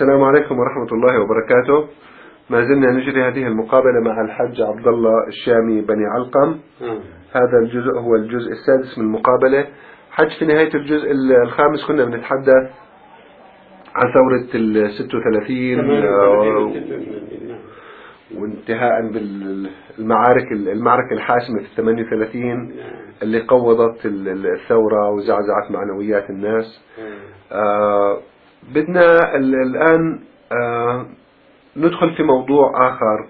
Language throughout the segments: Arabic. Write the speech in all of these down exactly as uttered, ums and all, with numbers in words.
السلام عليكم ورحمة الله وبركاته. ما زلنا نجري هذه المقابلة مع الحج عبد الله الشامي بني علقم. هذا الجزء هو الجزء السادس من المقابلة. حج في نهاية الجزء الخامس كنا بنتحدث عن ثورة الستة وثلاثين وانتهاء بالمعارك المعركة الحاسمة في الثمانية وثلاثين اللي قوضت الثورة وزعزعت معنويات الناس. آه بدنا الآن آه ندخل في موضوع آخر.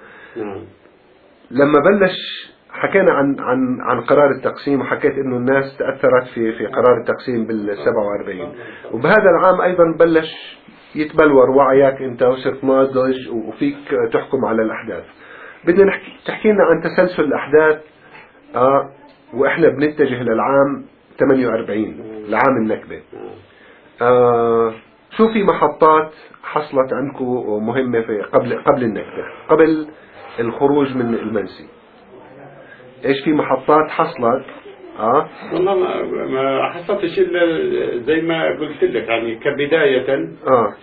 لما بلش حكينا عن عن عن قرار التقسيم، وحكيت إنه الناس تأثرت في في قرار التقسيم بالسبعة وأربعين، وبهذا العام أيضا بلش يتبلور وعيك أنت وصرت ناضج وفيك تحكم على الأحداث. بدنا نحكي تحكي لنا عن تسلسل الأحداث آه وإحنا بنتجه للعام ثمانية وأربعين، لعام النكبة. آه شو في محطات حصلت عندكم مهمة في قبل قبل النكبة، قبل الخروج من المنسي؟ ايش في محطات حصلت؟ اه والله ما, ما حصلتش الا زي ما قلت لك، يعني كبداية اه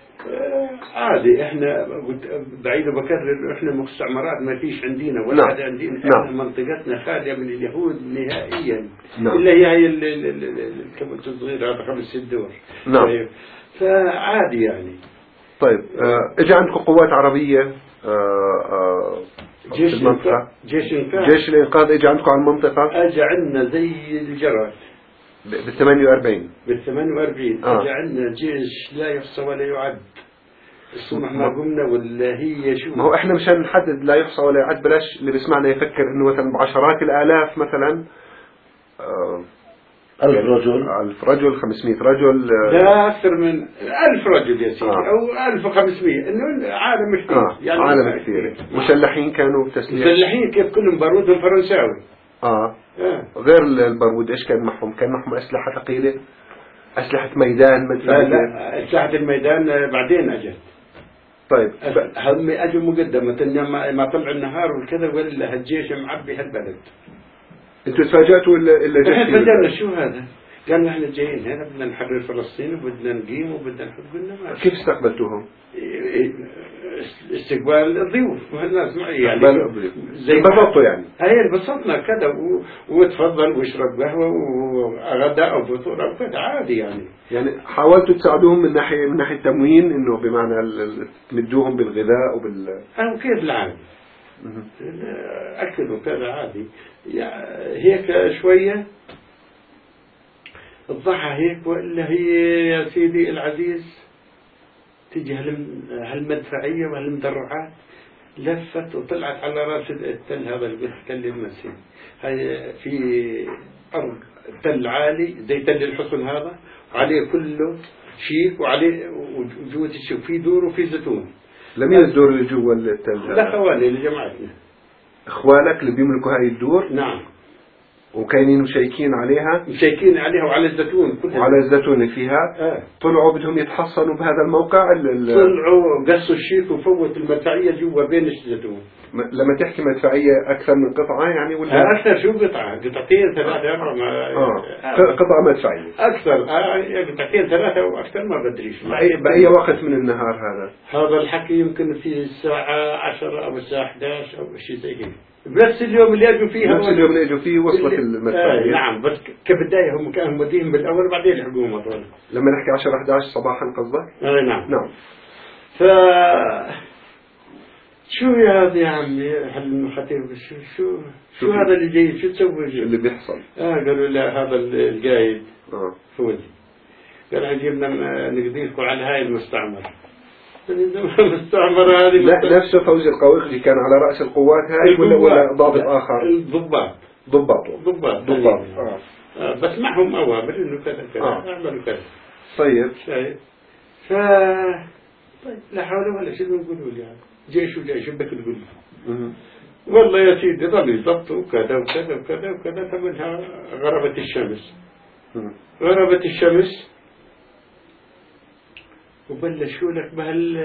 عادي. احنا بعيد وبكرر، احنا مستعمرات ما فيش عندنا ولا نعم. حدا عندنا. نعم. احنا منطقتنا خالية من اليهود نهائيا. نعم. الا هي هي الكبت الصغير هذا خمس ست دور. نعم. فعادي يعني. طيب آه اجى عندكم قوات عربية آه آه جيش في المنطقة؟ جيش الإنقاذ. جيش الإنقاذ اجى عندكم على المنطقة؟ اجى عندنا زي الجرس بال ثمانية وأربعين. بال ثمانية وأربعين آه. اجى عندنا جيش لا يحصى ولا يعد. الصبح ما قمنا ولا هي شو. ما هو احنا مشان نحدد لا يحصى ولا يعد، بلاش اللي بيسمعنا يفكر انه مثلا بعشرات الالاف، مثلا آه ألف رجل ألف رجل خمسمائة رجل آه لا أكثر من ألف رجل يا سيدي. آه. أو ألف وخمسمائة، إنه عالم كثير. آه. يعني عالم كثير. مسلحين كانوا بتسليح؟ مسلحين كيف كلهم بارودهم فرنساوي. آه. آه. غير البارود ايش كان معهم؟ كان معهم أسلحة ثقيلة؟ أسلحة ميدان مدفعية؟ لا لا، أسلحة الميدان بعدين أجت. طيب هم أجوا مقدمة ما ما طلع النهار وكذا ولا هالجيش معبي هالبلد. انتوا تفاجأتوا ولا الا احنا تفاجأنا شو هذا؟ قالنا احنا جايين هنا بدنا نحرر فلسطين وبدنا نقيم وبدنا نحط. قلنا ما كيف استقبلتوهم؟ استقبال ضيوف الناس معي يعني. زي انبسطوا يعني؟ هاي انبسطنا كذا و... وتفضل واشرب قهوة وغداء أو فطور أو كذا عادي يعني. يعني حاولتوا تساعدوهم من ناحية من ناحية تموين، إنه بمعنى ال... تمدوهم بالغذاء وبال. أو كيف العادي. أكل وكذا عادي هيك شوية الضحى هيك. وإلا هي يا سيدي العزيز تجي هالمدفعية وهالمدرعات لفت وطلعت على راس التل هذا اللي تل المسي. هاي في أرض تل عالي زي تل الحصن هذا، وعليه كله شيك وعليه وجوة الشيك في دور وفي زيتون. لم الدور اللي جوا التل؟ لا خوالي لجماعتنا. إخوانك اللي بيملكوا هاي الدور؟ نعم. وكاينين مشيكين عليها؟ مشيكين عليها وعلى الزيتون كلها. وعلى الزيتون فيها؟ آه. طلعوا بدهم يتحصنوا بهذا الموقع؟ طلعوا قصوا الشيك وفوت المدفعية جوا بين الزيتون. لما تحكي مدفعية أكثر من قطعة يعني ولا؟ أكثر. شو قطعة؟ قطعتين ثلاثة أربعة ما. آه. آه. قطعة مدفعية أكثر. آه. قطعتين ثلاثة وأكثر ما بدريش. بأي, بأي وقت من النهار هذا؟ هذا الحكي يمكن في الساعة عشرة أو الساعة أحد عشر أو شيء زي هيك. بنفس اليوم اللي اجوا فيه. نفس اليوم اللي اجوا فيه وصلت المدفعية. آه نعم. بس كبداية هم كانوا موديهم بالأول بعدين الحكومة طول. لما نحكي عشرة أحد عشر صباحا قصدك؟ آه نعم. نعم. ف شو يا هذا يا عمي هالمخاطيب؟ شو شو شو هذا اللي جاي؟ شو تسوي؟ شو اللي بيحصل؟ اه قالوا لا هذا القايد اه فوزي قال جبنا نقديكم على هاي المستعمر. المستعمرة هذه لا نفسه فوزي القويقجي كان على رأس القوات هاي ولا ولا ضابط آخر؟ الضباط. ضباط ضباط ضباط آه. آه بس معهم أوامر إنه كذا كذا آه. اعملوا كذا. طيب. شايف. ف طيب لا حول ولا شيء نقولوا لي يعني جيش وجيش بدك تقول. والله يا سيدي ضل يضبطوا كذا وكذا وكذا وكذا. ثمنها غربت الشمس. غربت الشمس وبلشوا لك بهال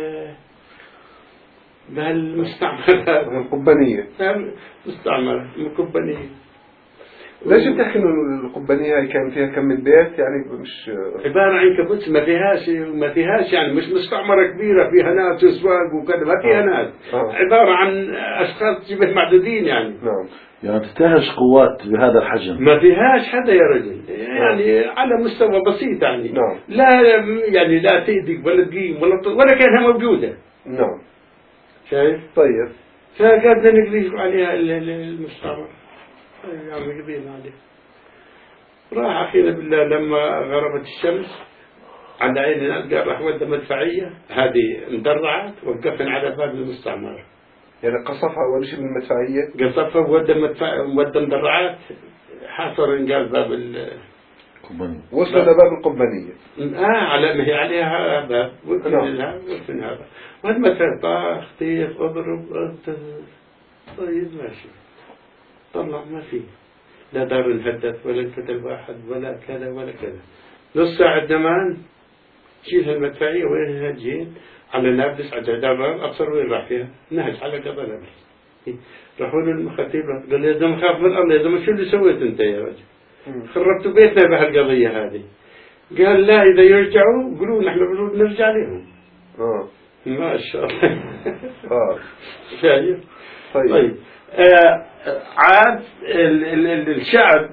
بهالمستعمرة القبانية. مستعمرة القبانية. ليش بتحكي إنه القبانية هاي كان فيها كم من بيت يعني مش عبارة عن كبوتس ما فيهاش ما فيهاش يعني مش مستعمرة كبيرة فيها ناس وسواق وكذا ما فيها آه. ناس آه. عبارة عن أشخاص شبه معدودين يعني نعم يعني تحتاج قوات بهذا الحجم. ما فيهاش حدا يا رجل يعني آه. على مستوى بسيط يعني نعم. لا يعني لا تهدق ولا تقيم ولا ولا كانها موجودة. نعم شايف؟ طيب فقعدنا نقريش عليها المستعمرة يعني قضينا عليها. راح أخينا بالله لما غربت الشمس على عيننا قال راح ودى مدفعية هذه مدرعات وقفنا على باب المستعمرة. يعني قصفها أول شيء من المدفعية قصفها ودى مدفع ودى مدرعات حاصر قال باب ال وصل لباب القبانية. آه على ما هي عليها باب وقفنا لها وقفنا هذا والمدفع طاخ طيخ اضرب طيب ماشي طلع ما في لا دار انهدت ولا انقتل واحد ولا كذا ولا كذا. نص ساعة زمان شيل المدفعية وين هاجين على نابلس على دابر أبصر وين راح فيها نهج على قبل نابلس. راحوا له المخاتيب قال يا زلمة خاف من الله يا زلمة شو اللي سويت أنت يا رجل خربتوا بيتنا بهالقضية هذه. قال لا إذا يرجعوا قولوا نحن بنرجع لهم. آه ما شاء الله. آه شايف. طيب, طيب. آه عاد ال ال ال الشعب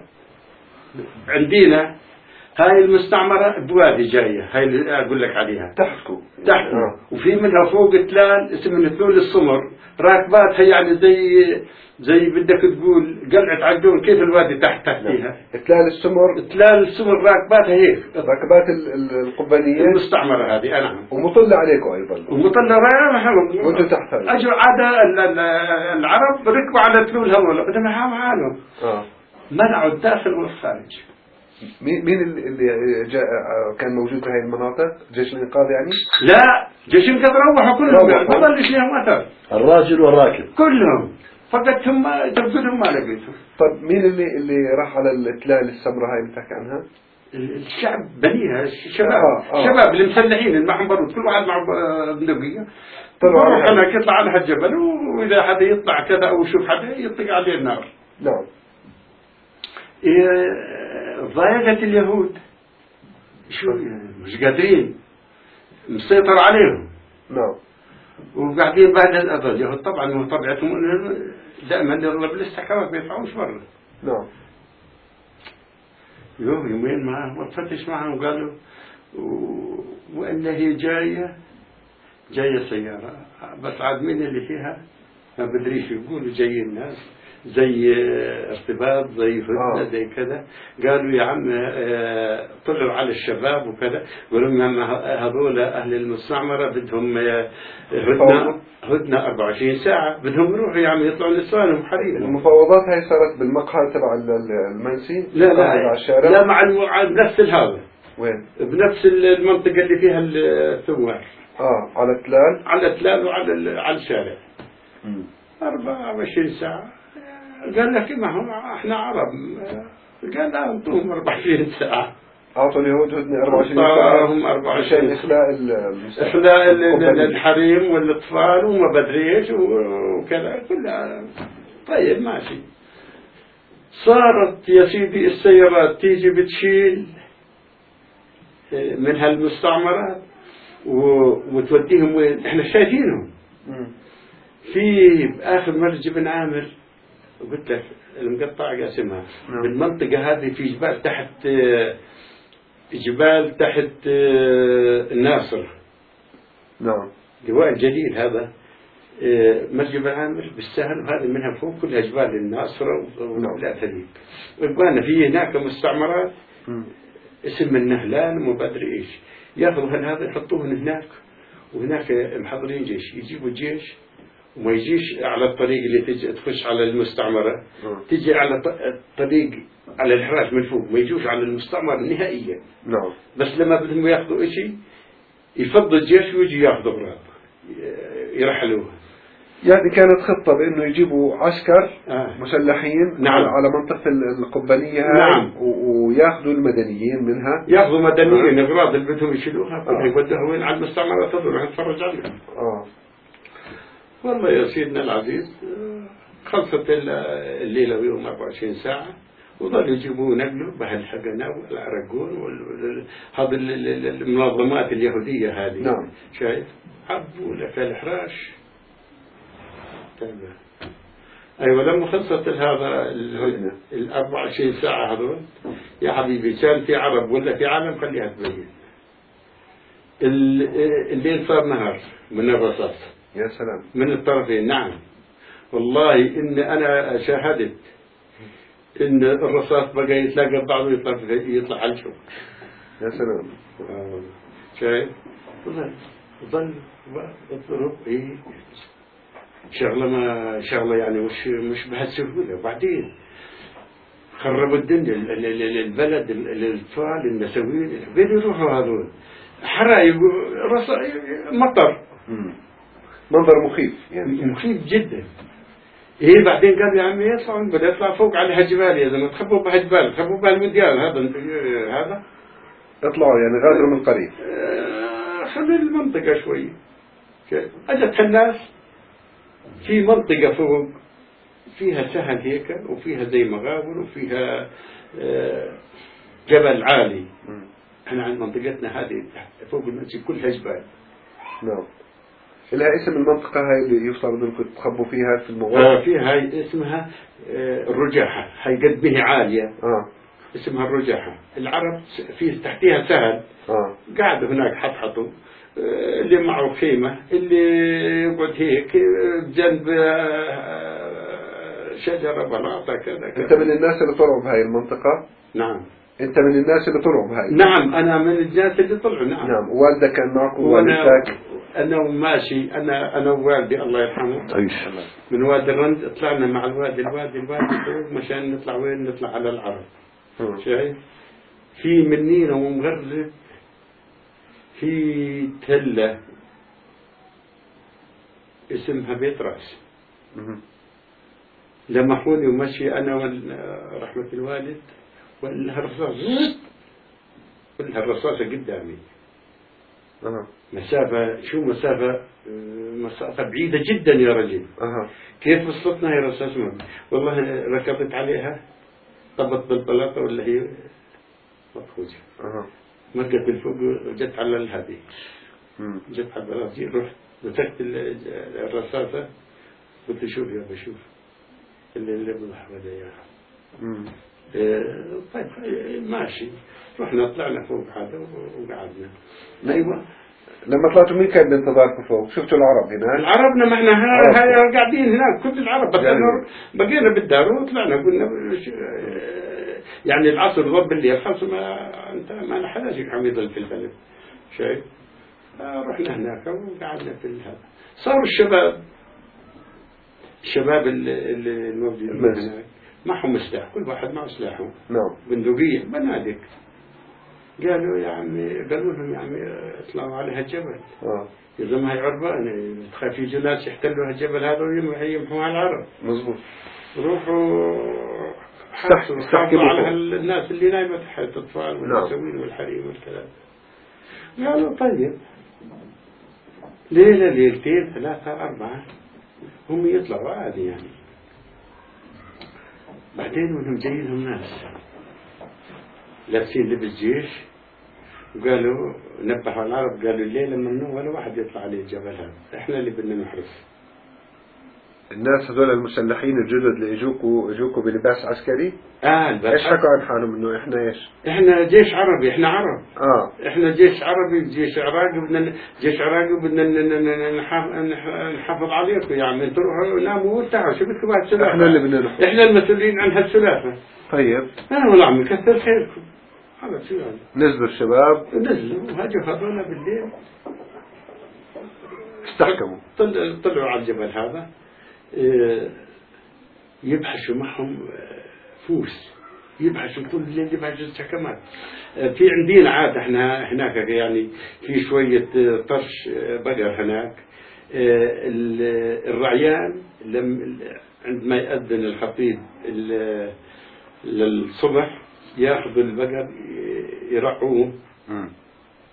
عندنا هاي المستعمرة بوادي جاية هاي اللي أقول لك عليها تحكوا تحت آه. وفي منها فوق تلال اسمه تلول السمر راكباتها يعني زي زي بدك تقول قلعة عجون كيف الوادي تحت تحتيها تلال السمر تلال السمر راكباتها هيك راكبات القبانية المستعمرة هذه أنا ومطلة عليكم أيضا ومطلة رأيها وانتم تحتها أجوا عادة العرب ركبوا على تلول هذول بدهم يحاموا حالهم آه. منعوا الداخل والخارج. مين مين اللي جاء كان موجود في هذه المناطق؟ جيش الإنقاذ يعني؟ لا جيش الإنقاذ روحوا كلهم يعني ما ضلش لهم أثر. الراجل والراكب كلهم فقط هم جبدهم ما لقيتهم. طب مين اللي اللي راح على التلال السمراء هاي اللي بتحكي عنها؟ الشعب بنيها الشباب آه. آه. الشباب اللي مسلحين اللي معهم بارود كل واحد معه بندقية طلعوا على يطلع على الجبل وإذا حدا يطلع كذا أو يشوف حدا يطلق عليه النار. نعم. ضايقة اليهود شو مش قادرين مسيطر عليهم. نعم. وقاعدين بعد الأذى اليهود طبعا طبيعتهم دائما يضرب الاستحكامات ما يدفعوش برا. نعم. يوم يومين معه وفتش معهم وقالوا وإن هي جاية جاية سيارة بس عاد مين اللي فيها ما بدريش يقولوا جاي الناس زي ارتباط زي هدنة آه. زي كذا. قالوا يا عم طلعوا على الشباب وكذا قالوا لهم هذول أهل المستعمرة بدهم هدنة هدنة أربعة وعشرين ساعة بدهم يروحوا يا عم يطلعوا نسوانهم حريقهم. المفاوضات هاي صارت بالمقهى تبع المنسي؟ لا لا الشارع؟ لا مع بنفس هذا. وين؟ بنفس المنطقة اللي فيها الثوار. اه على التلال؟ على التلال وعلى على الشارع. أربعة وعشرين ساعة. قال لك ما هم احنا عرب قال لا انتم أربعة وعشرين ساعة. اعطوا اليهود هدنة أربعة وعشرين ساعة هم أربعة وعشرين عشان اخلاء اخلاء الحريم والاطفال وما بدري ايش وكذا كلها. طيب ماشي. صارت يا سيدي السيارات تيجي بتشيل من هالمستعمرات وتوديهم وين احنا شايفينهم. في آخر مرة جبن عامر قلت لك المقطع قاسمها بالمنطقة هذه في جبال تحت جبال تحت الناصر. نعم. لواء الجليل هذا مرجب عامر بالسهل وهذا منها فوق كلها جبال الناصرة ولا تليق. ويبقى في هناك مستعمرات اسم النهلان وما بدري ايش ياخذوا هذا يحطوهن هناك وهناك محضرين جيش يجيبوا الجيش وما يجيش على الطريق اللي تجي تخش على المستعمرة تجي على الطريق على الحراج من فوق ما يجوش على المستعمرة نهائيا. نعم. بس لما بدهم ياخذوا إشي يفضوا الجيش ويجي ياخذوا أغراض يرحلوها. يعني كانت خطة بأنه يجيبوا عسكر آه. مسلحين نعم. على منطقة القبانية هاي. نعم. وياخذوا المدنيين منها ياخذوا مدنيين أغراض اللي بدهم يشيلوها كلها آه. يودوها وين على المستعمرة تدور نتفرج عليهم. آه. والله يا سيدنا العزيز خلصت الليلة ويوم أربعة وعشرين ساعة وظلوا يجيبوا نقلوا بهالحقنا والعرقون هذه المنظمات اليهودية هذه. نعم. شايف عبوا لك الحراش. طيب. أيوة لما خلصت هذا ال أربعة وعشرين ساعة هذول يا حبيبي كان في عرب ولا في عالم خليها تبين. الليل صار نهار من الرصاص. يا سلام. من الطرفين. نعم والله إن أنا شاهدت إن الرصاص بقى يتلاقى بعضه يطلع يطلع على الجو. يا سلام. آه. شايف ظل ظل اضرب إيه شغلة ما شغلة يعني مش مش بهالسهولة. وبعدين خربوا الدنيا البلد الأطفال النسويين وين يروحوا هذول حرايق مطر. منظر مخيف يعني. مخيف جدا. إيه بعدين قال يا عمي يطلعون بدأ يطلع فوق على هالجبال يا زلمة تخبوا بهالجبال تخبوا بهالوديان هذا هذا اطلعوا يعني غادروا من قريب. آه خلي المنطقة شوي. أجت الناس في منطقة فوق فيها سهل هيك وفيها زي مغابر وفيها آه جبل عالي. احنا عند منطقتنا هذه فوق المسجد كلها جبال. نعم. لها اسم المنطقة هاي اللي يفترض انكم تخبوا فيها في المغارب؟ آه فيها هاي اسمها آه الرجاحة. هاي قد به عالية. اه اسمها الرجاحة. العرب في تحتها سهل. اه قاعدوا هناك حطحطوا آه اللي معه خيمة اللي يقعد هيك جنب آه شجرة بلاطة كذا كذا. انت من الناس اللي طلعوا بهاي المنطقة؟ نعم. انت من الناس اللي طلعوا بهاي؟ نعم انا من الناس اللي طلعوا. نعم. نعم. والدك كان معكم وانا والدتك؟ انا ماشي انا انا ووالدي الله يرحمه. عيش. من وادي الرند طلعنا مع الوادي الوادي الوادي فوق مشان نطلع وين نطلع على العرب. شايف في منينا ومغرب في تلة اسمها بيت راس. لما خوني ومشي انا ورحمة الوالد ولا الرصاص كلها الرصاصة قدامي. أه. مسافة شو مسافة مسافة بعيدة جدا يا رجل. أه. كيف وصلتنا يا رصاص؟ والله ركضت عليها طبت بالبلاطة ولا هي مفخوجة. أه. مرقت من فوق وجت على الهادي. جت على البلاطة رحت مسكت الرصاصة قلت شوف يا بشوف اللي اللي بضحك يا إيه طيب ماشي. رحنا طلعنا فوق هذا وقعدنا. أيوة. لما طلعتوا مين كان بانتظاركم فوق؟ شفتوا العرب هناك؟ العربنا ما احنا هاي قاعدين هناك كل العرب بس بقينا بالدار وطلعنا قلنا يعني العصر ضرب الليل خلص ما انت ما نحتاج عم يضل في البلد. شايف؟ رحنا هناك وقعدنا في هذا. صاروا الشباب الشباب الموجودين هناك معهم سلاح كل واحد معه سلاحه. نعم. بندقية بنادق. قالوا يا عمي قالوا لهم يا عمي اطلعوا على هالجبل. اه يا زلمة هاي عربان تخاف يجوا ناس يحتلوا هالجبل هذا ويمحوا على العرب. مظبوط. روحوا حاسوا حافظوا على الناس اللي نايمة تحت الأطفال والنسوين والحريم والكلام. قالوا طيب ليلة ليلتين ثلاثة أربعة هم يطلعوا عادي يعني. بعدين وهم جايين لهم ناس لابسين لبس جيش وقالوا نبهوا العرب قالوا الليلة ممنوع ولا واحد يطلع عليه الجبل هذا احنا اللي بدنا نحرس. الناس هذول المسلحين الجدد اللي يجوكوا يجوكوا بلباس عسكري؟ اه البس. ايش حكوا عن حالهم انه احنا ايش؟ احنا جيش عربي احنا عرب. اه احنا جيش عربي جيش عراقي بدنا جيش عراقي بدنا نحافظ عليكم يا عمي تروحوا ناموا وارتاحوا شو بدكم هالسلافة؟ احنا اللي بدنا نحافظ. احنا المسؤولين عن هالسلافة. طيب. انا والله عمي كثر خيركم. هذا شو يعني؟ نزلوا الشباب. نزلوا وهاجوا هذول بالليل. استحكموا. طلعوا على الجبل هذا يبحثوا معهم فوس يبحثوا كل الليل يبحثوا استحكامات. في عندنا عادة احنا هناك يعني في شوية طرش بقر هناك. الرعيان عندما يأذن الخطيب للصبح ياخذوا البقر يرعوه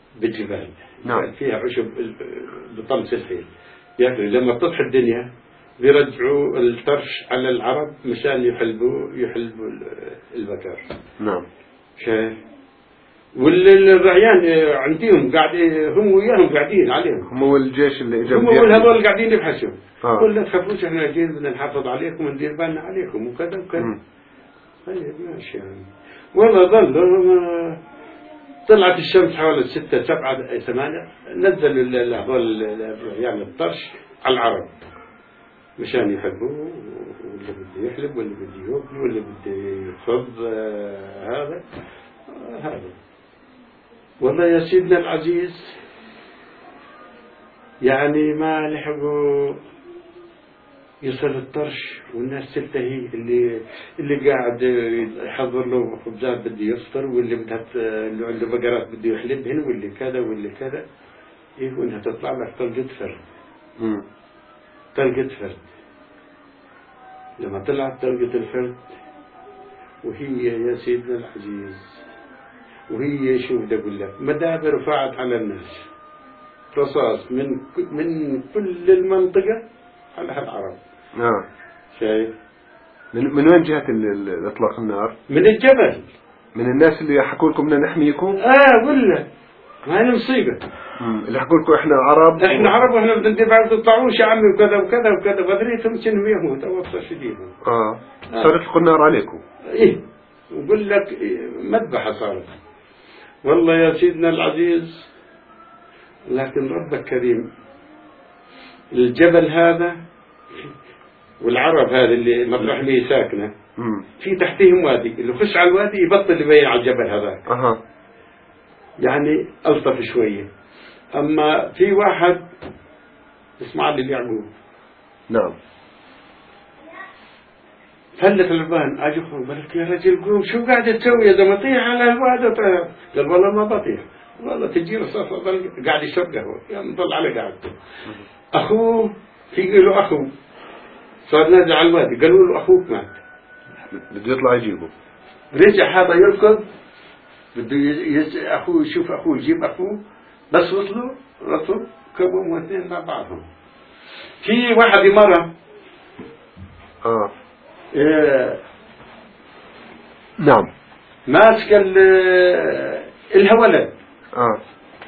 بالجبال. نعم. فيها عشب بطمس الخيل ياكلوا. لما تطفي الدنيا بيرجعوا الطرش على العرب مشان يحلبوا يحلبوا البكر. نعم. شايف؟ والرعيان عندهم قاعد هم وياهم قاعدين عليهم. هم والجيش اللي اجوا. هم والهذول قاعدين يبحثوا. آه. قل لا تخافوش احنا جايين بدنا نحافظ عليكم وندير بالنا عليكم وكذا وكذا. طيب ماشي يعني. والله ظل طلعت الشمس حوالي ستة سبعة ثمانية نزلوا هذول الرعيان الطرش على العرب مشان يحلبوه، واللي بده يحلب واللي بده ياكل واللي بده يخض آه هذا آه هذا. والله يا سيدنا العزيز يعني ما لحقوا يصل الطرش والناس تلتهي، اللي اللي قاعد يحضر له خبزات بده يفطر، واللي بدها اللي عنده بقرات بده يحلبهن، واللي كذا واللي كذا. إيه وإنها تطلع لك طلقة فرد. طلقة فرد. لما طلعت طلقة الفرد وهي يا سيدنا العزيز وهي شوف بدي أقول لك مدابر رفعت على الناس رصاص من من كل المنطقة على هالعرب. نعم. شايف؟ من من وين جهة الإطلاق النار؟ من الجبل. من الناس اللي حكوا لكم بدنا نحميكم؟ آه ولا ما هي مصيبة. اللي حكوا لكم إحنا عرب. إحنا عرب وإحنا بدنا ندفع تطلعوش يا عمي وكذا وكذا وكذا وذريتهم كانوا يهود أو أبصر شديدهم. آه. صارت لكم النار عليكم. إيه. وقول لك إيه مذبحة صارت. والله يا سيدنا العزيز لكن ربك كريم. الجبل هذا والعرب هذا اللي مطرح لي ساكنة في تحتهم وادي، اللي يخش على الوادي يبطل يبين على الجبل هذاك. أها. يعني ألطف شوية. أما في واحد اسمع لي يعقوب. نعم. فلت البان أجي بالك يا رجل قوم شو قاعد تسوي إذا ما طيح على الوادي طيح. قال والله ما بطيح. والله تجي رصاص قاعد يشرب قهوة يعني ضل على قاعدته. أخوه في له أخوه صار نازل على الوادي قالوا له أخوك مات بده يطلع يجيبه. رجع هذا يركض بده يز... أخوه يشوف أخوه يجيب أخوه بس وصلوا رصوا كبوا اثنين مع بعضهم. في واحد مرة آه. إيه نعم. ماسك الهولد. آه.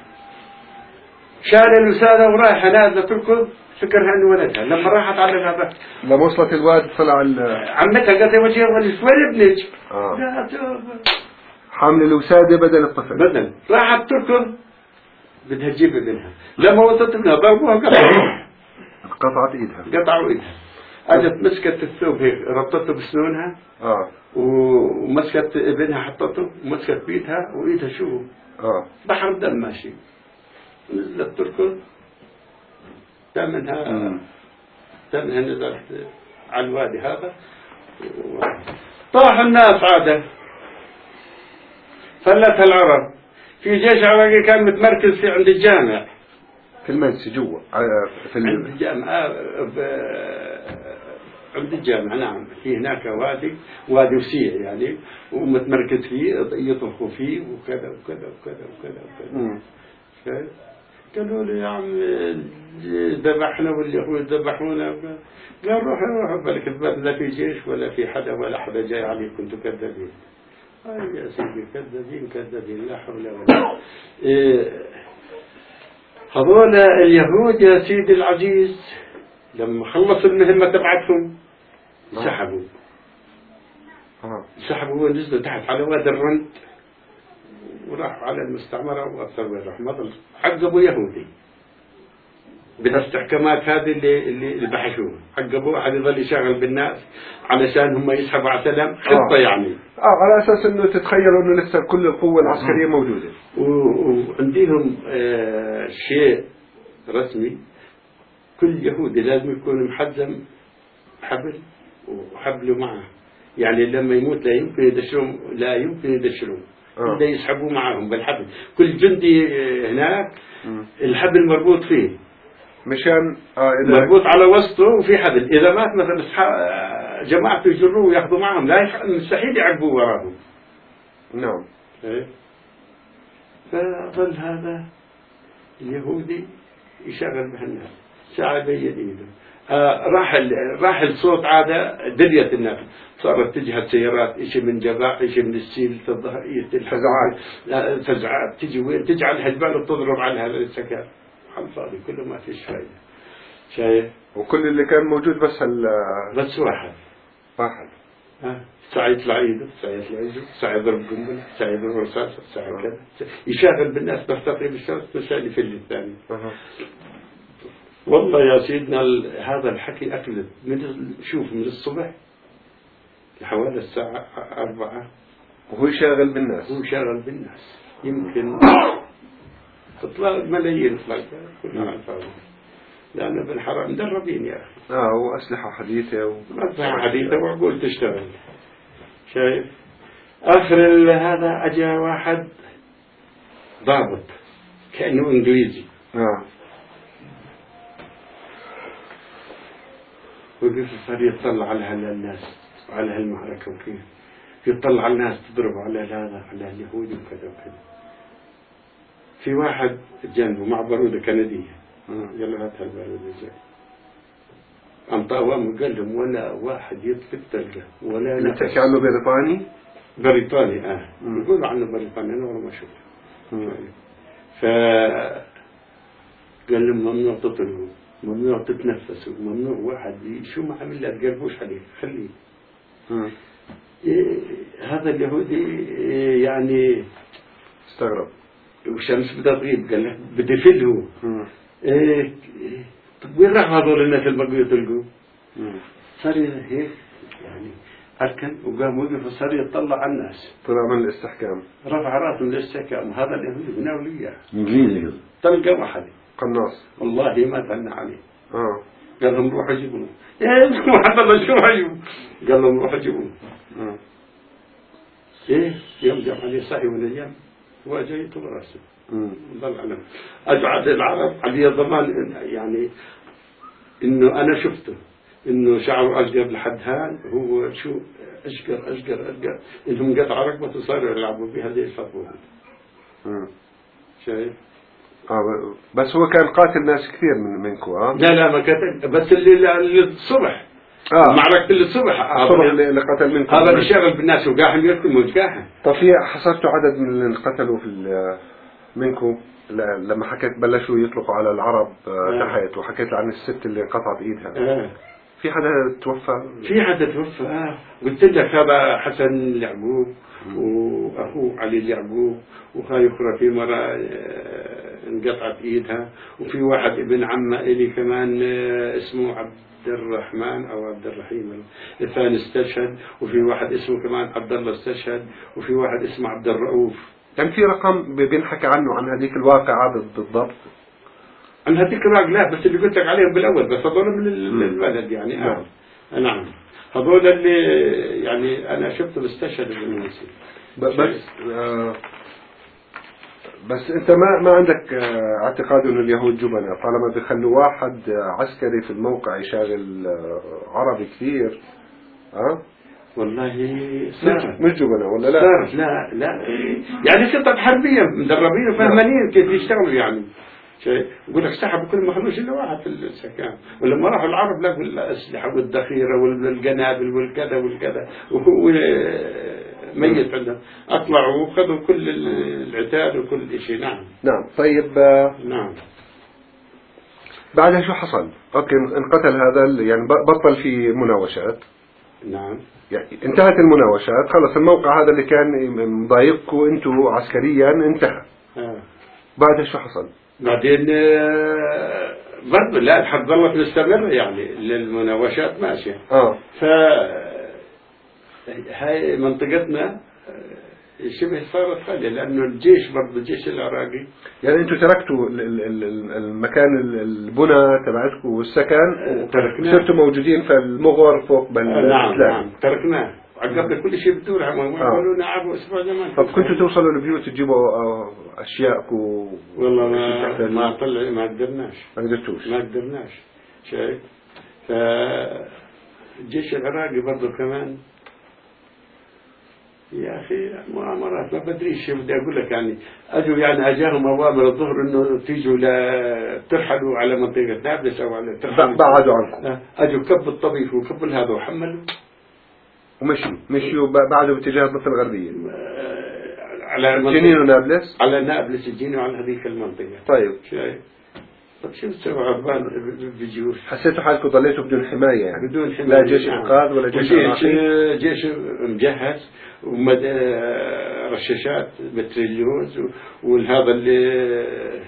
شال الوسادة ورايحة نازلة تركض فكرها انه ولدها. لما راحت على الغابة لما وصلت الواد طلع عمتها قالت يا وجهي ولد وين ابنك؟ آه. حامل الوسادة بدل الطفل. بدل راحت تركض بدها تجيب ابنها. لما وصلت ابنها ضربوها قطعوا قطعت ايدها. قطعوا ايدها. اجت مسكت الثوب هيك ربطته بسنونها. اه. ومسكت ابنها حطته ومسكت بيدها وايدها شو؟ اه. بحر دم ماشي. نزلت تركض تمنها تمنها نزلت على الوادي هذا طاح الناس عادة فلتها العرب. في جيش عراقي كان متمركز في عند الجامع في المنسي جوا في عند الجامع عند الجامع. نعم في هناك وادي وادي وسيع يعني ومتمركز فيه يطبخوا فيه وكذا وكذا وكذا وكذا وكذا. قالوا لي يا عم ذبحنا واللي هو ذبحونا. قال روحوا روحوا بالك لا في جيش ولا في حدا ولا حدا جاي عليكم كنتوا كذابين. أي يا سيدي كذابين كذابين لا حول ولا إيه. هذول اليهود يا سيدي العزيز لما خلصوا المهمة تبعتهم سحبوا سحبوا ونزلوا تحت على وادي الرند وراحوا على المستعمرة وأكثر من راح مضل عقبوا يهودي بالاستحكامات هذه اللي اللي بحثوها. عقبوا أحد يظل يشغل بالناس علشان هم يسحبوا على سلام خطة آه. يعني اه على أساس إنه تتخيلوا إنه لسه كل القوة العسكرية آه. موجودة. وعندهم آه شيء رسمي كل يهودي لازم يكون محزم حبل وحبله معه يعني لما يموت لا يمكن يدشرون لا يمكن يدشرون آه. يسحبوه معهم بالحبل. كل جندي هناك م. الحبل مربوط فيه مشان آه مربوط على وسطه وفي حبل. إذا مات مثلا جماعته يجروه وياخذوا معهم لا مستحيل يعقبوه وراهم. نعم. إيه؟ فظل هذا اليهودي يشغل بهالناس ساعة بين إيده آه راح راح الصوت عادة دليت الناس، صارت تجي السيارات إشي من جباع إشي من السيل تظهر فزعات فزعات تجي وين تجي على الهجبال وتضرب على السكر على الفاضي كله ما فيش فايدة. شايف؟ وكل اللي كان موجود بس هال بس واحد واحد ها ساعة يطلع ايده ساعة يطلع ايده ساعة يضرب قنبلة ساعة يضرب رصاصة ساعة كذا يشغل بالناس بستطيع بالشمس مشان في الثاني. أه. والله يا سيدنا هذا الحكي أكلت من شوف من الصبح لحوالي الساعة أربعة وهو شاغل بالناس. هو شغل بالناس يمكن تطلع ملايين تطلع كلها على الفاضي لأن ابن حرام مدربين يا أخي. اه وأسلحة حديثة و... أسلحة حديثة وعقول تشتغل. شايف؟ آخر هذا أجا واحد ضابط كأنه إنجليزي. اه وكيف صار يطلع على هالناس وعلى هالمعركة وكيف يطلع على الناس تضرب على هذا على اليهود وكذا وكذا. في واحد جنبه مع برودة كندية قال له هات هالبارودة جاي أنطى أوامه قال لهم ولا واحد يطلق تلقى ولا نفس. تحكي عنه بريطاني؟ بريطاني اه يقولوا عنه بريطاني أنا والله ما شفته. ف قال لهم ممنوع تطلقوا ممنوع تتنفسوا ممنوع واحد شو ما عمل لا تقربوش عليه خليه. إيه هذا اليهودي إيه يعني استغرب والشمس بدها تغيب قال له بدي فله إيه طب وين راح هذول الناس اللي بقوا يطلقوا؟ صار هيك يعني أركن وقام وقف وصار يطلع على الناس طلع من الاستحكام رفع راسه من الاستحكام هذا اليهودي من أولياء إنجليزي قصدي طلقة واحد قناص والله ما ثنى عليه. اه قال لهم روحوا جيبوه ايه محمد الله شو هيو قال لهم روحوا جيبوه ايه يوم جاب عليه صحي ولا ايام واجا يطلع راسه ضل علم اجعل العرب علي ضمان يعني انه انا شفته انه شعره اشقر لحد هان هو شو اشقر اشقر اشقر انهم قطع رقبته صاروا يلعبوا بها زي الفطور. شايف؟ اه بس هو كان قاتل ناس كثير من منكم اه لا لا ما كتب بس اللي اللي الصبح اه معركة اللي الصبح الصبح اللي قتل منكم هذا اللي شغل بالناس وقاحم يركم وقاحم. طب في حصرتوا عدد من اللي قتلوا في منكم لما حكيت بلشوا يطلقوا على العرب آه. تحت وحكيت عن الست اللي انقطعت ايدها آه. في حدا توفى؟ في حدا توفى اه قلت لك هذا حسن اليعقوب واخوه علي اليعقوب وهاي اخرى في مرة آه انقطعت ايدها وفي واحد ابن عمه الي كمان آه اسمه عبد الرحمن او عبد الرحيم الثاني استشهد وفي واحد اسمه كمان عبد الله استشهد وفي واحد اسمه عبد الرؤوف. كان في رقم بينحكى عنه عن هذيك الواقعة بالضبط؟ عن هذيك الواقعة لا بس اللي قلت لك عليهم بالاول بس هذول من البلد يعني نعم آه. نعم هذول اللي يعني انا شفته استشهد بالمنسي. بس آه بس انت ما ما عندك آه اعتقاد انه اليهود جبنة طالما بيخلوا واحد آه عسكري في الموقع يشاغل آه عربي كثير اه والله صار مش جبنة ولا لا؟ صار لا لا يعني خطط حربية مدربين وفاهمين كيف يشتغلوا يعني شيء يقول لك سحبوا كل ما خلوش الا واحد في السكان ولما راحوا العرب لقوا الاسلحه والذخيره والقنابل والكذا والكذا وهو ميت عندهم اطلعوا وخذوا كل العتاد وكل شيء. نعم نعم طيب آه نعم بعدها شو حصل؟ اوكي انقتل هذا يعني بطل في مناوشات. نعم يعني انتهت المناوشات خلص الموقع هذا اللي كان مضايقكم انتم عسكريا انتهى. آه. بعدها شو حصل؟ بعدين برضه لا الحرب ظلت مستمرة يعني للمناوشات ماشية. اه ف هاي منطقتنا شبه صارت خالية لأنه الجيش برضه الجيش العراقي يعني انتم تركتوا المكان البنى تبعتكم والسكن وصرتوا موجودين في المغور فوق بل نعم نعم تركناه وعقبنا كل شيء بدور عملوا نعبوا اسبوع زمان. طب كنتوا توصلوا البيوت تجيبوا اشياءكم؟ والله ما ما طلع ما قدرناش ما قدرتوش ما قدرناش شايف. فالجيش العراقي برضه كمان يا أخي مؤامرات ما بدري شو بدي أقول لك يعني أجوا يعني أجاهم أوامر الظهر إنه تيجوا لا ترحلوا على منطقة نابلس أو على ترحلوا بعدوا عنكم. أجوا كب الطبيخ وكب هذا وحملوا ومشوا مشوا بعدوا باتجاه الضفة الغربية على جنين ونابلس على نابلس الجنين وعلى هذيك المنطقة. طيب شايف طب شو تسوي عربان بجيوش؟ حسيتوا حالكم ضليتوا بدون حماية يعني؟ بدون حماية. لا جيش إنقاذ ولا جيش عراقي؟ جيش مجهز ومد رشاشات بتريليوز وهذا اللي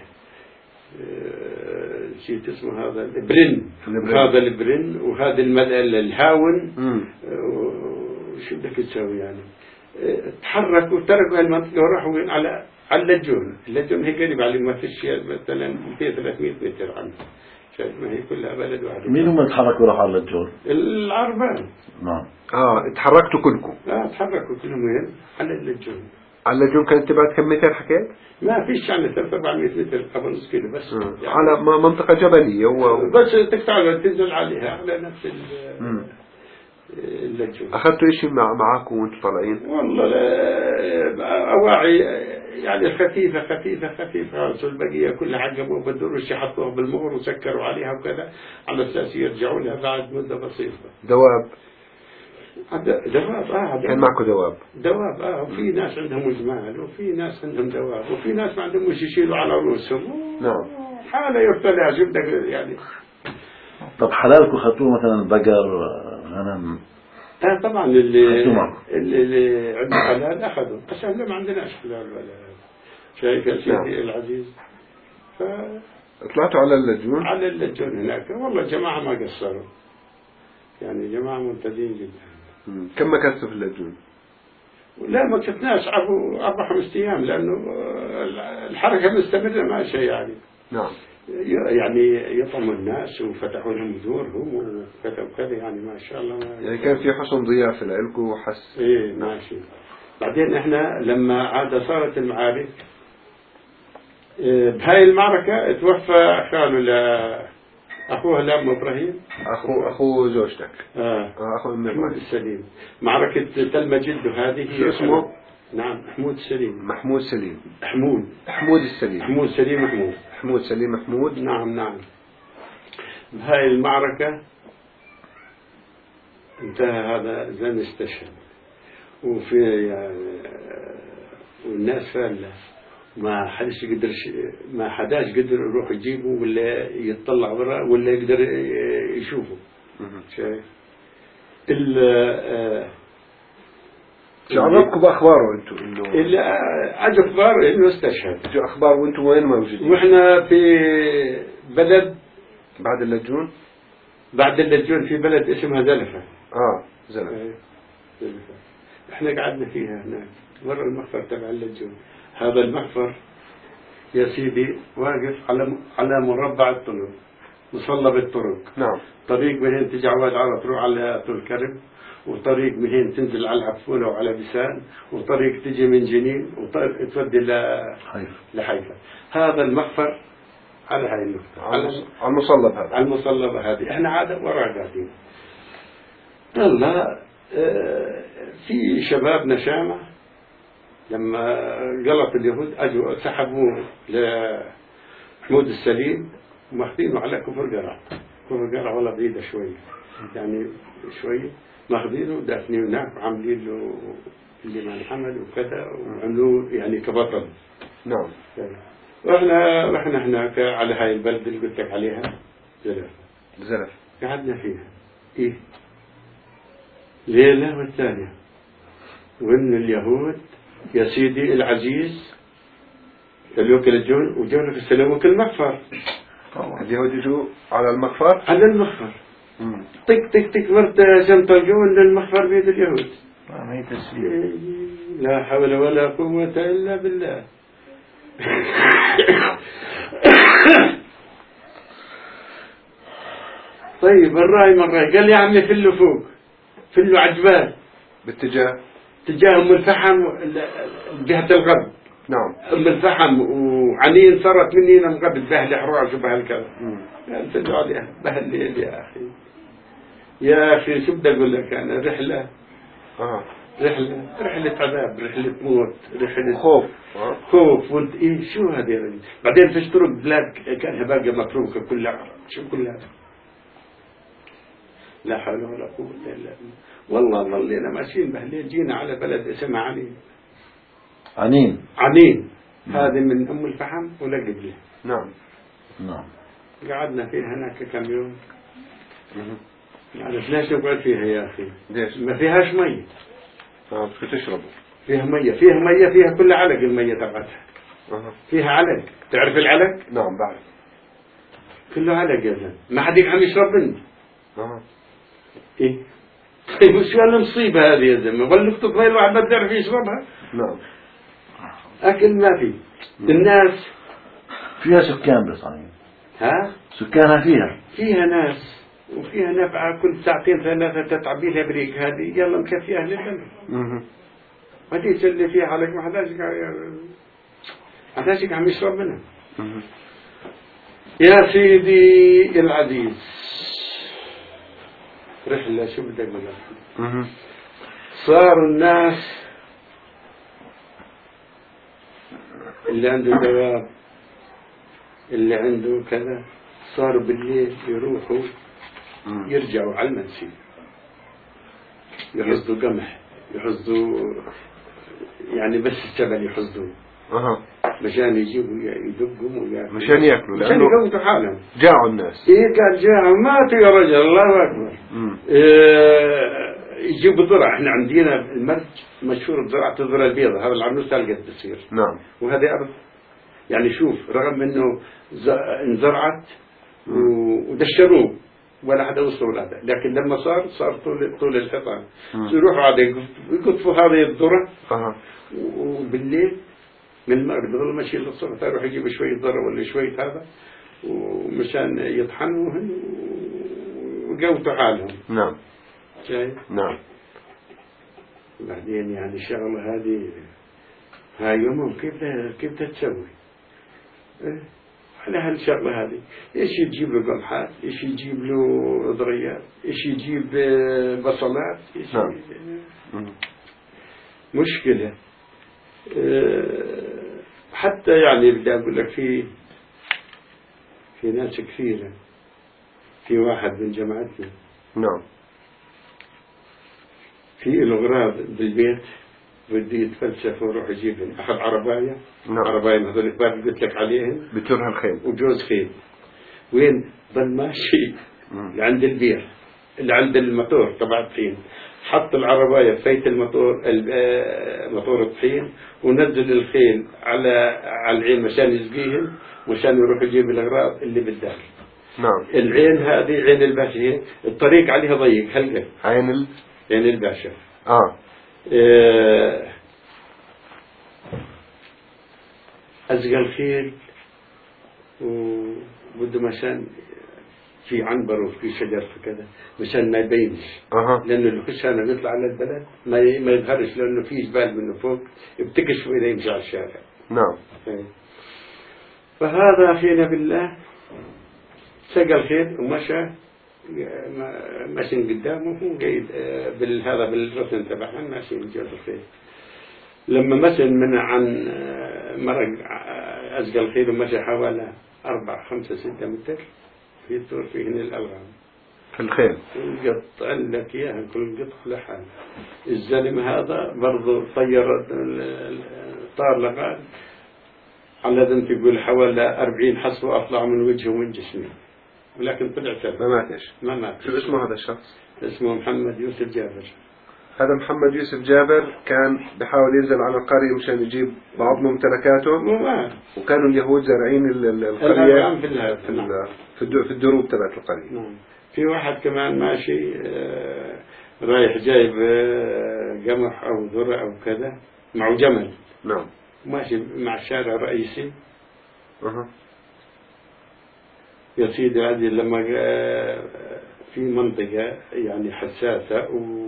نسيت اسمه هذا البرن هذا البرن وهذا الهاون. وشو بدك تسوي يعني؟ تحركوا وتركوا هالمنطقة وراحوا على على اللجون. اللجون هي قريب على ما فيش مثلا مئتين ثلاثمئة متر عنه. شايف ما هي كلها بلد واحد. مين هم تحركوا راحوا على اللجون؟ العربان. نعم. اه تحركتوا كلكم؟ اه تحركوا كلهم وين؟ على اللجون. على اللجون كانت تبعد كم متر حكيت؟ ما فيش يعني ثلاثة أربعمئة متر قبل نص كيلو بس. يعني على منطقة جبلية و... بس تقطع تنزل عليها على نفس اللجون. أخذتوا إشي مع معاكم وأنتم طالعين؟ والله لا أواعي يعني خفيفة خفيفة خفيفة. البقية كلها عقبوا بالدروش حطوها بالمغر وسكروا عليها وكذا على أساس يرجعوا لها بعد مدة بسيطة. دواب؟ دواب آه كان معكم دواب؟ دواب آه. وفي ناس عندهم جمال وفي ناس عندهم دواب وفي ناس ما عندهم وش يشيلوا على رؤوسهم. نعم. حالة يبتلع شو بدك يعني. طب حلالكم خطوه مثلا بقر غنم؟ آه طبعا اللي اللي, اللي عنده حلال أخذوا بس احنا ما عندناش حلال ولا شايف يا سيدي. نعم. العزيز ف طلعتوا على اللجون؟ على اللجون هناك والله جماعة ما قصروا يعني جماعة ممتازين جدا. كم مكثتوا في اللجون؟ لا ما كتناش أربع أربع خمس أيام لأنه الحركة مستمرة ماشية يعني. نعم. يعني يطعموا الناس وفتحوا لهم دورهم وكذا وكذا يعني ما شاء الله. يعني كان في حسن ضيافة لكم وحس. إيه ماشي. بعدين إحنا لما عاد صارت المعارك بهاي المعركة توفى خاله لأخوه لأم إبراهيم. أخو أخو زوجتك. آه. أخو أم محمود السليم. معركة تل مجد هذه. شو اسمه؟ نعم محمود السليم. محمود سليم. حمود. حمود السليم. حمود سليم محمود. حمود سليم محمود. نعم نعم. بهاي المعركة انتهى هذا زين استشهد وفي يعني والناس فالة ما حدش يقدر ما حداش قدر يروح يجيبه ولا يطلع برا ولا يقدر يشوفه. شايف ال جعلكم بأخباره أنتم إنه اللي أجوا أخبار إنه استشهد. جو أخبار وأنتم وين موجودين؟ وإحنا في بلد بعد اللجون. بعد اللجون في بلد اسمها زلفة. آه زلفة. زلفة. إحنا قعدنا فيها هناك مرة المخفر تبع اللجون. هذا المخفر يا سيدي واقف على على مربع الطرق مصلب الطرق. نعم. طريق من هين تجي عواد عرب تروح على طول كرب وطريق من هين تنزل على العفولة وعلى بسان وطريق تجي من جنين وطريق تودي لحيفا. هذا المخفر على هاي النقطة على المصلب هذا على المصلبة هذه احنا عادة وراء قاعدين. الله اه في شباب نشامة لما قلط اليهود اجوا سحبوه لحمود السليم وماخذينه على كفر قرع. كفر قرع ولا بعيدة شوية يعني شوية ماخذينه ودافنينه هناك وعاملين له اللي ما انحمل وكذا وعملوه يعني كبطل. نعم. واحنا واحنا هناك على هاي البلد اللي قلت لك عليها زلف. زلف. قعدنا فيها ايه ليلة والثانية وإن اليهود يا سيدي العزيز اليوكل الجون وجونا في السلام وكل مخفر. اليهود يجوا على المخفر. على المخفر. طق طق طق مرت سمطجون للمخفر بيد اليهود. ما هي تسليم. لا حول ولا قوة إلا بالله. طيب الراي مرة قال يا عمي فلوا فوق فلوا عجبان باتجاه اتجاه أم الفحم جهة الغرب. نعم. أم الفحم وعنين صارت مني مقبل بهل حراش وبهالكذا. فلوا عليها بهالليل يا أخي يا أخي شو بدي أقول لك أنا رحلة. آه. رحلة رحلة عذاب، رحلة موت، رحلة خوف. خوف وانت ايه شو هذا يعني. بعدين فيش طرق بلاد كانها باقية متروكة كلها عرب، شو كل هذا؟ لا حول ولا قوة الا بالله. والله ظلينا ماشيين بهالليل جينا على بلد اسمها عنين. عنين. عنين هذه من ام الفحم ولا قبله. نعم. نعم. قعدنا فيها هناك كم يوم. يعني ليش نقعد فيها يا اخي؟ ليش؟ ما فيهاش مي. اه بس تشربوا. فيها مية، فيها مية، فيها كل علق المية تبعتها. أه. فيها علق، تعرف العلق؟ نعم بعرف. كله علق يا زلمة، ما حد عم يشرب منه. اه. ايه؟ طيب وش المصيبة هذه يا زلمة؟ ولا اختك ما الواحد ما بيعرف يشربها؟ نعم. أكل ما في. الناس فيها سكان بس عنين. ها؟ سكانها فيها. فيها ناس وفيها نفعة، كل ساعتين ثلاثة تتعبي لها بريك هذه يلا مكفي أهل البلد. اها. ما تيجي اللي فيها عليك ما حداش ما حداش عم يشرب منها. اها. يا سيدي العزيز، رحلة شو بدك منها؟ اها. صاروا الناس اللي عنده دواب، اللي عنده كذا، صاروا بالليل يروحوا يرجعوا على المنسي، يحصدوا قمح، يحصدوا يعني بس الجبل يحصدوه. اها. مشان يجيبوا يدقوا وياكلوا، مشان ياكلوا مشان يقوتوا حالهم. جاعوا الناس. ايه قال جاعوا ماتوا يا رجل، الله اكبر. إيه يجيبوا ذرة، احنا عندنا المرج مشهور بزراعة الذرة البيضاء، هذا العروس تلقت بتصير. نعم. وهذه أرض يعني شوف رغم انه انزرعت ودشروه ولا حدا وصلوا لهذا، لكن لما صار صار طول طول الحيطان يروحوا عاد يقطفوا هذه الذرة. أه. وبالليل من المغرب يضل ماشي للصبح يروح يجيب شوية ذرة ولا شوية هذا ومشان يطحنوهن ويقوتوا حالهم. نعم. شايف؟ نعم. بعدين يعني الشغلة هذه هاي يومهم كيف كيف تسوي؟ إيه؟ على هالشغلة هذه إيش يجيب له قمحات، إيش يجيب له ذريات، إيش يجيب بصلات، إيش نعم. مشكلة. حتى يعني بدي أقول لك في في ناس كثيرة، في واحد من جماعتنا نعم في الأغراض بالبيت بدي يتفلسف ويروح يجيبهم، أخذ عرباية. نعم. عرباية هذول الكبار اللي قلت لك عليهم بتورها الخيل وجوز خيل. وين ضل ماشي عند البير اللي عند الموتور تبع الطحين، حط العرباية فيت الموتور موتور الطحين ونزل الخيل على على العين مشان يسقيهم ومشان يروح يجيب الأغراض اللي بالداخل. نعم. العين هذه عين الباشا، هي الطريق عليها ضيق هلقة عين ال عين الباشا. اه أزقى الخيل وبده مشان في عنبر وفي شجر فكذا مشان ما يبينش. أه. لأنه اللي خش أنا بيطلع على البلد ما ما يظهرش لأنه في جبال منه فوق بتكشف إذا يمشي على الشارع. نعم. فهذا أخينا بالله سقى الخيل ومشى ماشي قدامه هو قايد بالهذا بالرسم تبعه ماشي بجوز الخيل. لما مشى من عن مرق أزقى الخيل ومشى حوالي أربع خمسة ستة متر في الدور فيه الألغام في الخيل قطع لك إياها كل قطع لحال. الزلم هذا برضو طير طار لغاية على ذنب يقول حوالي أربعين حصوة أطلع من وجهه ومن جسمه ولكن طلع سبب ما ماتش. ما مات. شو اسمه هذا الشخص؟ اسمه محمد يوسف جابر. هذا محمد يوسف جابر كان بحاول ينزل على القرية مشان يجيب بعض ممتلكاته وما وكانوا اليهود زارعين القرية في في في في الدروب تبعت القرية. نعم. في واحد كمان ماشي آه رايح جايب آه قمح أو ذرة أو كذا معه جمل. نعم. ماشي مع الشارع الرئيسي. أه. يا سيدي هذه لما في منطقة يعني حساسة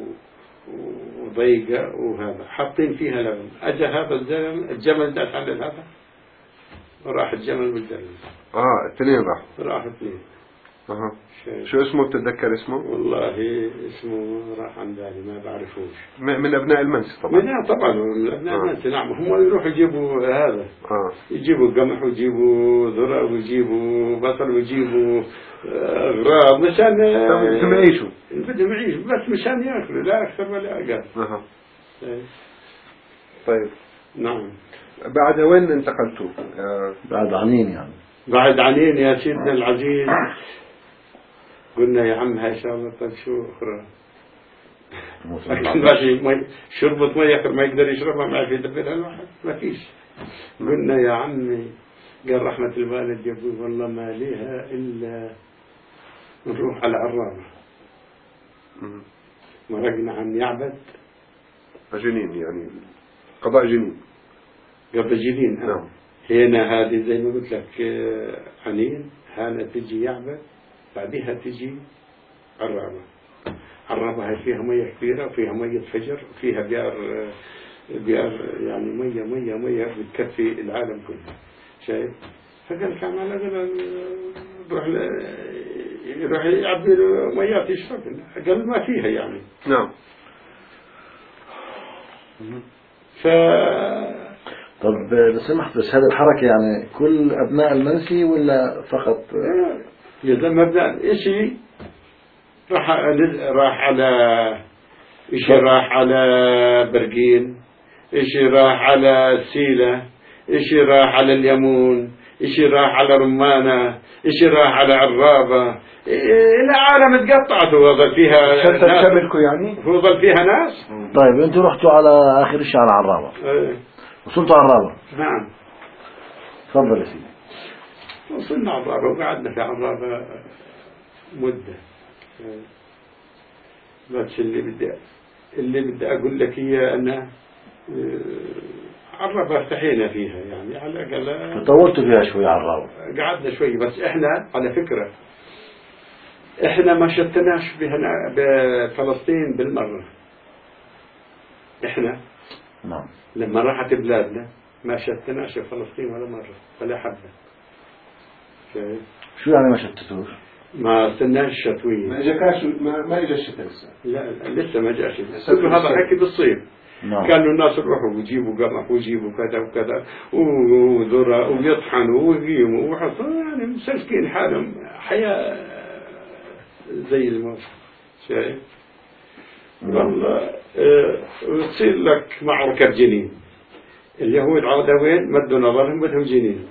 وضيقة وهذا حاطين فيها لبن، أجا هذا الزلم الجمل داس على هذا وراح الجمل والزلم. آه اثنين راحوا. راح اثنين. أها. شو اسمه بتتذكر اسمه؟ والله اسمه راح عن بالي ما بعرفوش. من أبناء المنسي طبعا. من طبعا من أبناء آه. المنسي نعم. هم يروحوا يجيبوا هذا آه. يجيبوا قمح ويجيبوا ذرة ويجيبوا بصل ويجيبوا أغراض مشان بدهم يعيشوا. بدهم يعيشوا بس مشان يأكلوا لا أكثر ولا أقل. أها. طيب. نعم. بعد وين انتقلتوا؟ آه. بعد عنين يعني. بعد عنين يا سيدنا العزيز قلنا يا عم هاي شغلة طيب شو أخرى ماشي مي شربت مية ما يقدر يشربها ما في يدبرها الواحد ما فيش. قلنا يا عمي قال رحمة الوالد يقول والله ما ليها إلا نروح على عرابة. مرقنا عن يعبد جنين يعني قضاء جنين قبل جنين. نعم. هنا هذه زي ما قلت لك عنين هنا تجي يعبد بعدها تجي عرابة. عرابة هاي فيها مية كبيرة وفيها مية فجر وفيها بيار بيار يعني مية مية مية بتكفي العالم كله شايف. فقال كان على قال يروح يروح يعبي ميات يشرب قال ما فيها يعني. نعم. ف طب لو سمحت بس هذه الحركة يعني كل أبناء المنسي ولا فقط؟ إذا مبدأ إشي راح راح على إشي راح على برقين إشي راح على سيلة إشي راح على اليمون إشي راح على رمانة إشي راح على عرابة إلى عالم تقطعت وظل فيها ناس تملكوا يعني وظل فيها ناس. طيب أنتوا رحتوا على آخر شيء على عرابة. ايه. وصلتوا عرابة. نعم. تفضل يا سيدي. وصلنا عرابة وقعدنا في عرابة مدة. بس اللي بدي اللي بدي أقول لك إياه أنا عرابة ارتحينا فيها يعني على الأقل. طولتوا فيها شوي عرابة. قعدنا شوي بس إحنا على فكرة إحنا ما شتناش بفلسطين بالمرة. إحنا نعم. لما راحت بلادنا ما شتناش فلسطين ولا مرة ولا حبة. شو يعني ما شتتوش؟ ما استناش شتوية. ما اجاكاش ما ما اجى الشتاء لسه. لا لسه ما جاش. هذا حكي بالصيف. نعم. كانوا الناس يروحوا ويجيبوا قمح ويجيبوا كذا وكذا وذرة ويطحنوا ويقيموا وحصوا يعني مسلكين حالهم حياة زي الموت. شايف؟ والله وتصير لك معركة جنين. اليهود عودوا وين مدوا نظرهم بدهم جنين.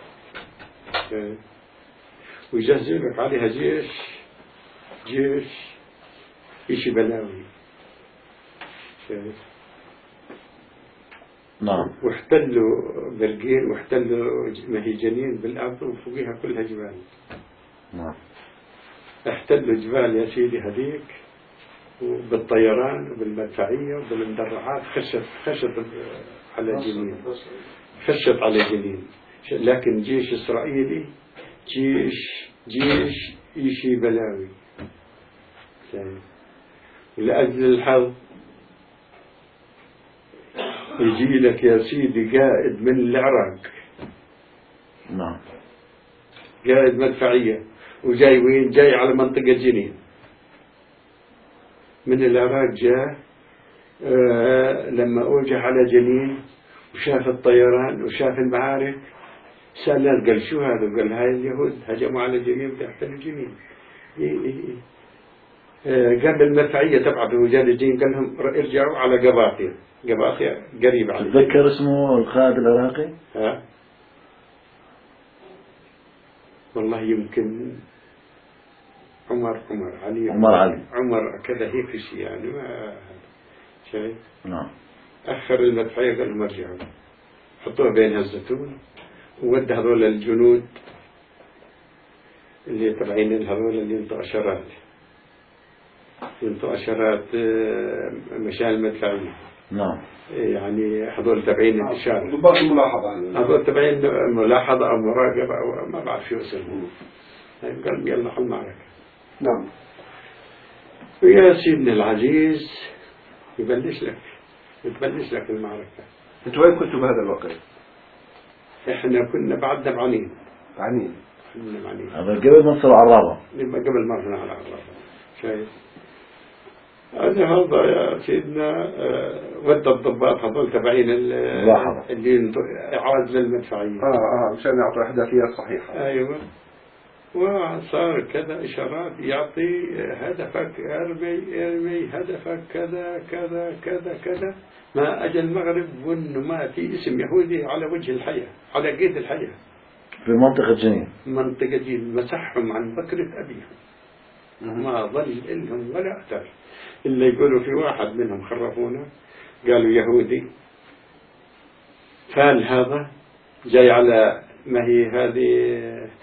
ويجهزوا لك عليها جيش جيش إشي بلاوي. نعم. واحتلوا برقين واحتلوا ما هي جنين بالأرض وفوقها كلها جبال. نعم. احتلوا جبال يا سيدي هذيك وبالطيران وبالمدفعية وبالمدرعات خشت خشت على جنين خشت على جنين. لكن جيش إسرائيلي جيش جيش إشي بلاوي. ولأجل الحظ يجي لك يا سيدي قائد من العراق. نعم. قائد مدفعية وجاي وين جاي على منطقة جنين من العراق جاء. آه لما أوجه على جنين وشاف الطيران وشاف المعارك سأل قال شو هذا؟ قال هاي اليهود هجموا على جنين تحتلوا جنين. إيه إيه إيه. آه قبل المدفعية تبعته وجاء الجنين قال لهم ارجعوا على قباطية قباطية قريب على. تتذكر اسمه القائد العراقي؟ ها والله يمكن عمر عمر علي عمر علي عمر كذا هيك شيء يعني ما شايف. نعم. أخر المدفعية قال لهم ارجعوا حطوها بين الزيتون وودى هذول الجنود اللي تبعين هذول اللي ينطوا أشرات ينطوا أشرات مشان المدفعية. نعم. يعني هذول تبعين الإشارة ضباط الملاحظة هذول تبعين ملاحظة أو مراقبة أو ما بعرف شو اسمه. قال يلا على المعركة. نعم. ويا سيدنا العزيز يبلش لك يبلش لك المعركة. انتوا وين كنتوا بهذا الوقت؟ احنا كنا بعدنا بعنين. عنين. يعني هذا قبل ما تصير عرابة. لما قبل ما رحنا على عرابة شايف. هذا هذا يا سيدنا ودى الضباط هذول تبعين اللي عاد للمدفعية. اه اه مشان يعطوا احداثيات صحيحة. ايوه. وصار كذا اشارات يعطي هدفك ارمي ارمي هدفك كذا كذا كذا كذا. ما اجى المغرب وانه ما في اسم يهودي على وجه الحياة على قيد الحياة. في منطقة جنين. منطقة جنين مسحهم عن بكرة أبيهم. ما ظل إلهم ولا أثر. إلا يقولوا في واحد منهم خرفونا قالوا يهودي فال هذا جاي على ما هي هذه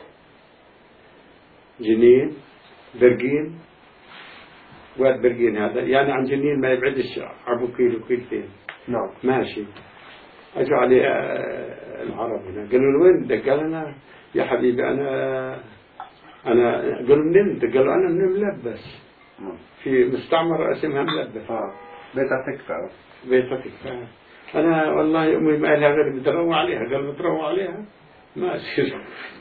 جنين برقين واد برقين هذا يعني عن جنين ما يبعدش عبو كيلو كيلتين. نعم. ماشي. أجوا عليه العرب هنا قالوا له وين ده؟ قال أنا يا حبيبي أنا أنا قالوا منين أنت؟ قالوا أنا من ملبس في مستعمرة اسمها ملبس. آه. بيتك فعلا. بيتك فعلا. أنا والله أمي ما لها غير بتروى عليها. قال بتروى عليها ما أصير.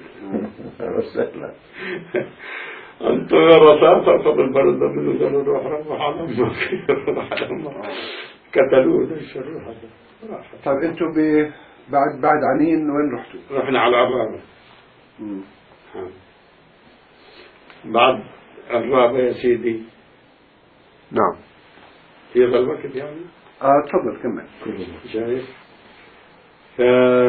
أنت رصاصة فضل البرد منه قالوا روح روح على أمك روح على أمك قتلوه ده الشر هذا. طيب أنتوا ب بعد بعد عنين وين رحتوا؟ رحنا على عرابة. بعد عرابة يا سيدي. نعم. في هذا الوقت يعني. آه تفضل كمل. شايف. ف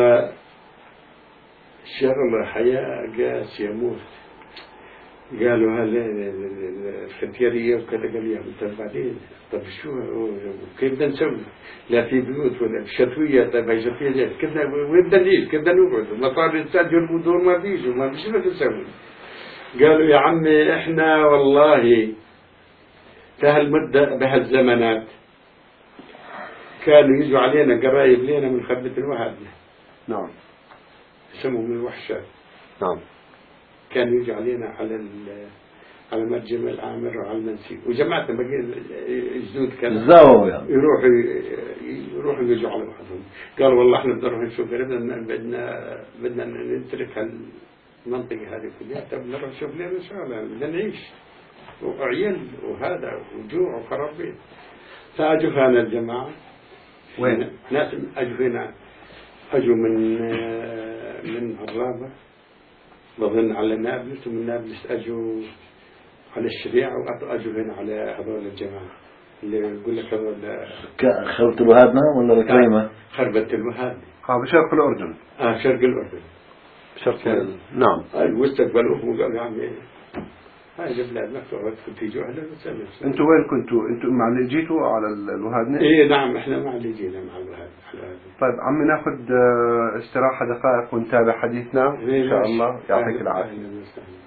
شغل حياة قاس يموت. قالوا هلا الفتيرية وكذا. قال لي طيب بعدين طب شو كيف بدنا نسوي؟ لا في بيوت ولا شتوية. طيب هي شتوية كيف وين بدنا نعيش؟ كيف بدنا نقعد؟ مطار الانسان يرموا دور ما فيش وما فيش ما تسوي. قالوا يا عمي احنا والله في هالمدة بهالزمانات كانوا يجوا علينا قرايب لنا من خبة الوهاب. نعم. يسموهم الوحشات. نعم. كانوا يجوا علينا على على مرجم العامر وعلى المنسي وجماعتنا بقي الجدود كانوا يعني. يروحوا يروحوا يجوا على بعضهم. قالوا والله احنا بدنا نروح نشوف قريبنا بدنا بدنا نترك هالمنطقة هذه كلها. طب نروح نشوف لنا شغلة بدنا نعيش وعيال وهذا وجوع وخراب بيت. فأجوا هنا الجماعة. وين؟ ناس أجوا هنا أجوا من من عرابة بظن على نابلس ومن نابلس أجوا على الشريعة وأجوا هنا على هذول الجماعة اللي يقول لك هذول خربة الوهادنا ولا الكريمة؟ خربة الوهادنا. آه بشرق الأردن. آه شرق الأردن. شرق الأردن. نعم. واستقبلوهم وقالوا يا عمي هاي البلاد مفتوحة تيجوا أهلا وسهلا. أنتوا وين كنتوا؟ أنتوا مع اللي جيتوا على الوهادنا؟ إيه نعم إحنا مع اللي جينا مع الوهادنا. طيب عمي ناخذ استراحة دقائق ونتابع حديثنا إن شاء الله. يعطيك العافية.